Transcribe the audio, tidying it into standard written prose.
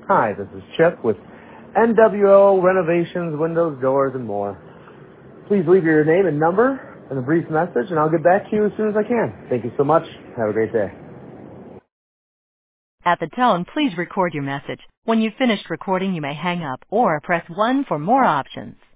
Hi, this is Chip with NWO Renovations, Windows, Doors, and more. Please leave your name and number and a brief message, and I'll get back to you as soon as I can. Thank you so much. Have a great day. At the tone, please record your message. When you've finished recording, you may hang up or press 1 for more options.